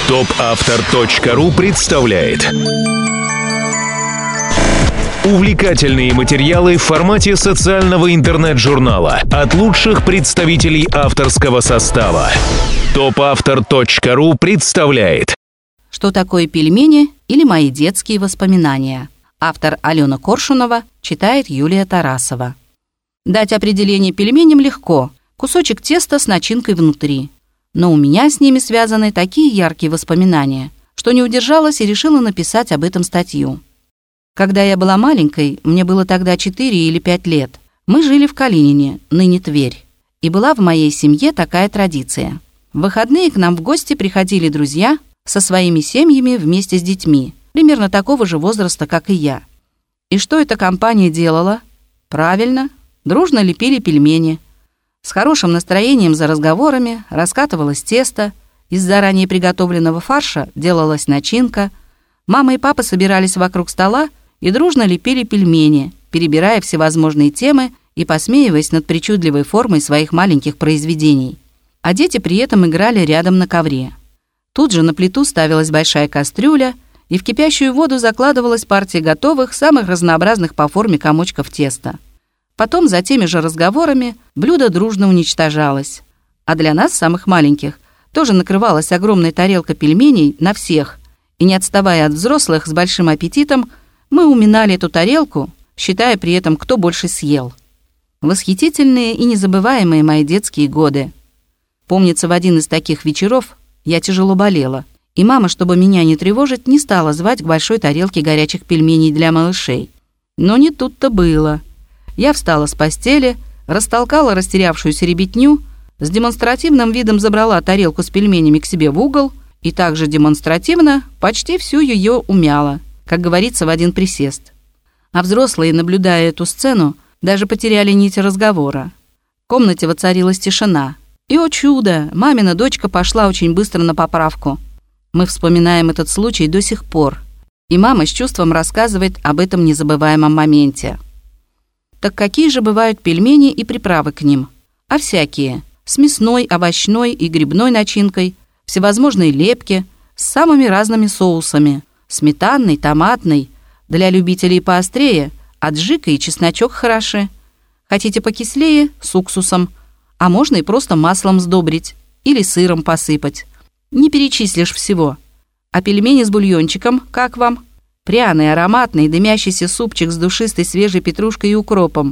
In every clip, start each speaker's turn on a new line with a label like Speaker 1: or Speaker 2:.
Speaker 1: Топавтор.ру представляет увлекательные материалы в формате социального интернет-журнала от лучших представителей авторского состава. Топавтор.ру представляет.
Speaker 2: Что такое пельмени или мои детские воспоминания? Автор Алена Коршунова, читает Юлия Тарасова. Дать определение пельменям легко. Кусочек теста с начинкой внутри. Но у меня с ними связаны такие яркие воспоминания, что не удержалась и решила написать об этом статью. Когда я была маленькой, мне было тогда 4 или 5 лет, мы жили в Калинине, ныне Тверь. И была в моей семье такая традиция. В выходные к нам в гости приходили друзья со своими семьями вместе с детьми, примерно такого же возраста, как и я. И что эта компания делала? Правильно, дружно лепили пельмени. С хорошим настроением за разговорами раскатывалось тесто, из заранее приготовленного фарша делалась начинка, мама и папа собирались вокруг стола и дружно лепили пельмени, перебирая всевозможные темы и посмеиваясь над причудливой формой своих маленьких произведений. А дети при этом играли рядом на ковре. Тут же на плиту ставилась большая кастрюля, и в кипящую воду закладывалась партия готовых, самых разнообразных по форме комочков теста. Потом за теми же разговорами блюдо дружно уничтожалось. А для нас, самых маленьких, тоже накрывалась огромная тарелка пельменей на всех, и не отставая от взрослых с большим аппетитом, мы уминали эту тарелку, считая при этом, кто больше съел. Восхитительные и незабываемые мои детские годы. Помнится, в один из таких вечеров я тяжело болела, и мама, чтобы меня не тревожить, не стала звать к большой тарелке горячих пельменей для малышей. Но не тут-то было. Я встала с постели, растолкала растерявшуюся ребятню, с демонстративным видом забрала тарелку с пельменями к себе в угол и также демонстративно почти всю ее умяла, как говорится, в один присест. А взрослые, наблюдая эту сцену, даже потеряли нить разговора. В комнате воцарилась тишина. И, о чудо, мамина дочка пошла очень быстро на поправку. Мы вспоминаем этот случай до сих пор. И мама с чувством рассказывает об этом незабываемом моменте. Так какие же бывают пельмени и приправы к ним? А всякие. С мясной, овощной и грибной начинкой, всевозможные лепки, с самыми разными соусами. Сметанный, томатный, для любителей поострее, аджика и чесночок хороши. Хотите покислее – с уксусом, а можно и просто маслом сдобрить или сыром посыпать. Не перечислишь всего. А пельмени с бульончиком как вам? Пряный, ароматный, дымящийся супчик с душистой свежей петрушкой и укропом.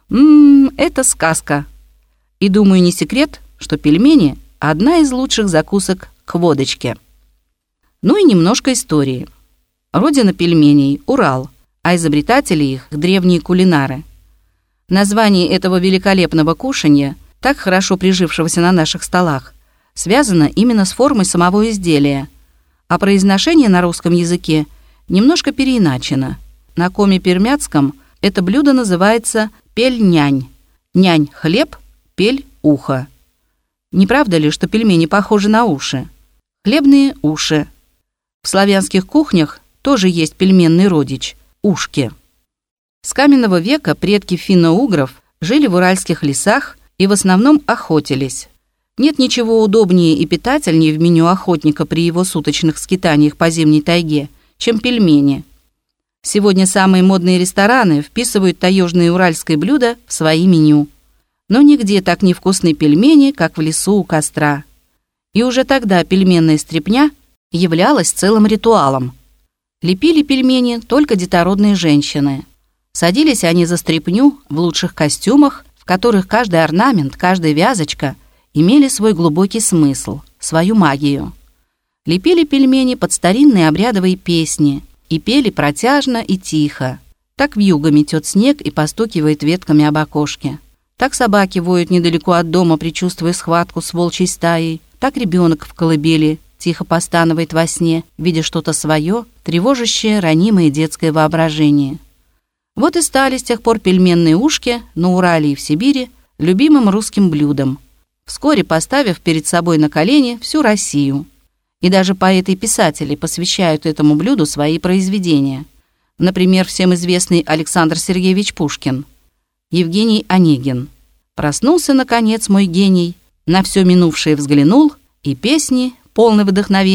Speaker 2: Это сказка. И думаю, не секрет, что пельмени – одна из лучших закусок к водочке. Ну и немножко истории. Родина пельменей – Урал, а изобретатели их – древние кулинары. Название этого великолепного кушанья, так хорошо прижившегося на наших столах, связано именно с формой самого изделия, а произношение на русском языке немножко переиначено. На коми-пермяцком это блюдо называется пель-нянь. Нянь – хлеб, пель – ухо. Не правда ли, что пельмени похожи на уши? Хлебные уши. В славянских кухнях тоже есть пельменный родич – ушки. С каменного века предки финно-угров жили в уральских лесах и в основном охотились. Нет ничего удобнее и питательнее в меню охотника при его суточных скитаниях по зимней тайге, чем пельмени. Сегодня самые модные рестораны вписывают таежные уральские блюда в свои меню. Но нигде так невкусные пельмени, как в лесу у костра. И уже тогда пельменная стряпня являлась целым ритуалом. Лепили пельмени только детородные женщины. Садились они за стряпню в лучших костюмах, в которых каждый орнамент, каждая вязочка имели свой глубокий смысл, свою магию. Лепили пельмени под старинные обрядовые песни и пели протяжно и тихо. Так вьюга метет снег и постукивает ветками об окошке. Так собаки воют недалеко от дома, предчувствуя схватку с волчьей стаей. Так ребенок в колыбели тихо постанывает во сне, видя что-то свое, тревожащее ранимое детское воображение. Вот и стали с тех пор пельменные ушки на Урале и в Сибири любимым русским блюдом, вскоре поставив перед собой на колени всю Россию. И даже поэты и писатели посвящают этому блюду свои произведения. Например, всем известный Александр Сергеевич Пушкин, Евгений Онегин. «Проснулся, наконец, мой гений, на все минувшее взглянул, и песни, полны вдохновений,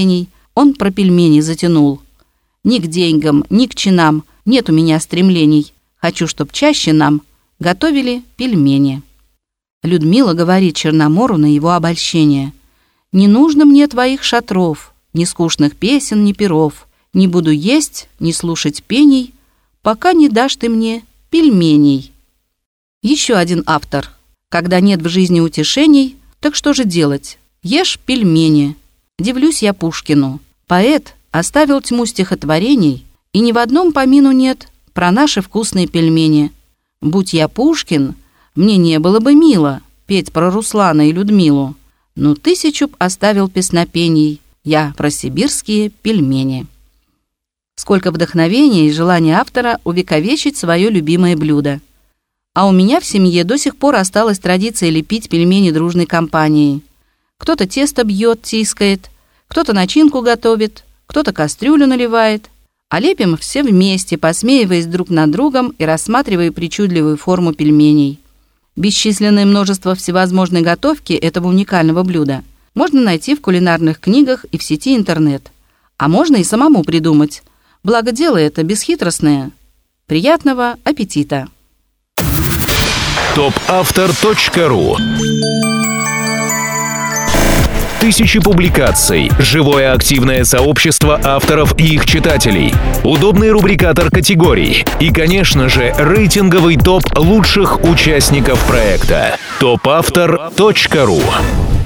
Speaker 2: он про пельмени затянул. Ни к деньгам, ни к чинам нет у меня стремлений. Хочу, чтоб чаще нам готовили пельмени. Людмила говорит Черномору на его обольщение: «Не нужно мне твоих шатров, ни скучных песен, ни перов. Не буду есть, ни слушать пений, пока не дашь ты мне пельменей». Еще один автор. Когда нет в жизни утешений, так что же делать? Ешь пельмени. Дивлюсь я Пушкину. Поэт оставил тьму стихотворений, и ни в одном помину нет про наши вкусные пельмени. Будь я Пушкин, мне не было бы мило петь про Руслана и Людмилу, но 1000 б оставил песнопений я про сибирские пельмени. Сколько вдохновения и желания автора увековечить свое любимое блюдо. А у меня в семье до сих пор осталась традиция лепить пельмени дружной компанией. Кто-то тесто бьет, тискает, кто-то начинку готовит, кто-то кастрюлю наливает. А лепим все вместе, посмеиваясь друг над другом и рассматривая причудливую форму пельменей. Бесчисленное множество всевозможной готовки этого уникального блюда можно найти в кулинарных книгах и в сети интернет. А можно и самому придумать. Благо дело это бесхитростное. Приятного аппетита!
Speaker 1: Topавтор.ру. Тысячи публикаций, живое активное сообщество авторов и их читателей, удобный рубрикатор категорий и, конечно же, рейтинговый топ лучших участников проекта. Topавтор.ру.